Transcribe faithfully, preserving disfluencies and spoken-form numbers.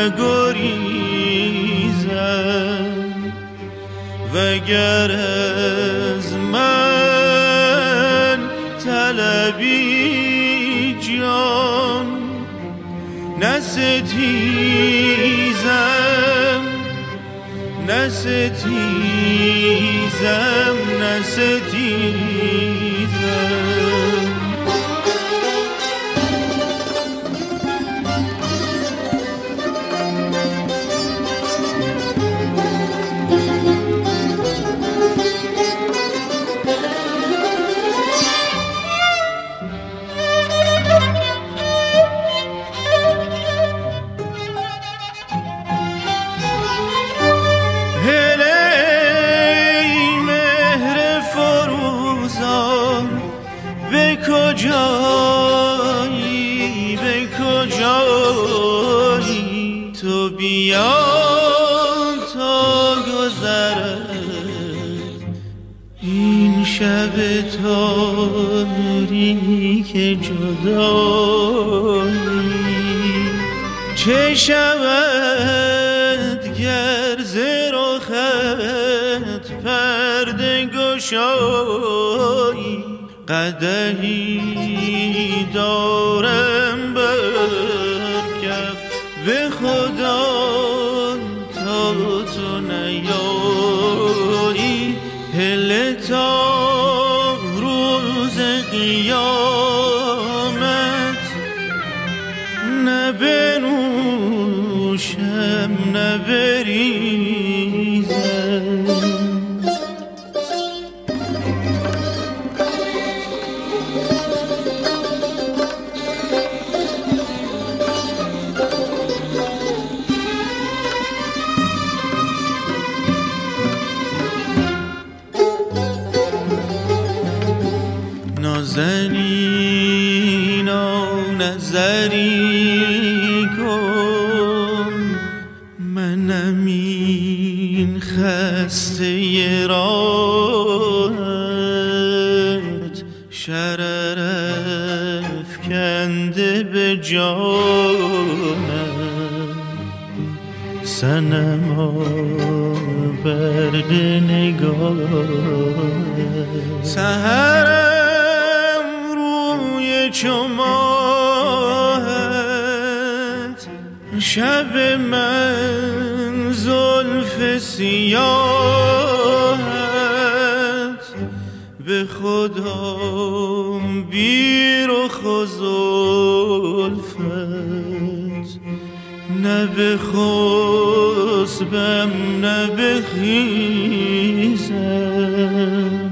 نگریزم وگر از من طلبی جان نستیزم نستیزم نستیزم کجایی به کجایی تو بیا تا گذرد این شب تاریک جدایی چه شود گر ز رخت پرده گشایی قدحی دارم بر کف به خدا تا تو نیایی هله تا روز قیامت نه بنوشم نه بریزم نازنینا نظری کن منم این خسته راحت شرر افکنده به جانم صنما برق نگاه سحرم روی چو ماهت شب من زلف سیاهت به خدا بی رخ و زلفت نه به خسبم نه به خیزم